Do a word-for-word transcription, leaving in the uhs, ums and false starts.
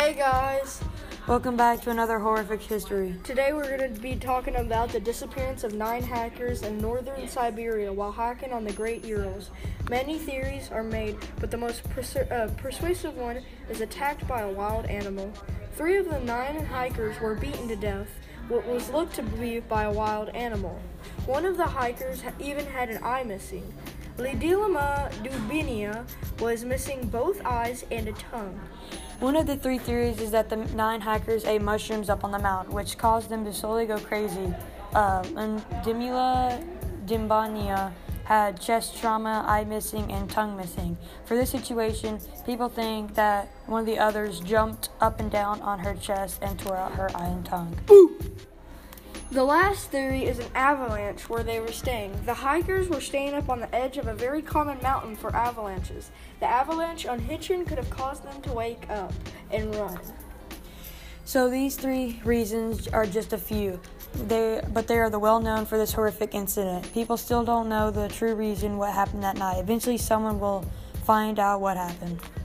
Hey guys, Welcome back to another horrific history. today we're going to be talking about the disappearance of nine hikers in northern Siberia while hiking on the Great Urals. Many theories are made, but the most persu- uh, persuasive one is attacked by a wild animal. Three of the nine hikers were beaten to death, what was looked to be by a wild animal. One of the hikers ha- even had an eye missing. Lidilama Dubinia was missing both eyes and a tongue. One of the three theories is that the nine hikers ate mushrooms up on the mountain, which caused them to slowly go crazy. Uh, and Dimula Dimbania had chest trauma, eye missing, and tongue missing. For this situation, people think that one of the others jumped up and down on her chest and tore out her eye and tongue. The last theory is an avalanche where they were staying. The hikers were staying up on the edge of a very common mountain for avalanches. The avalanche unhitching could have caused them to wake up and run. So these three reasons are just a few. They, but they are the well-known for this horrific incident. People still don't know the true reason what happened that night. Eventually someone will find out what happened.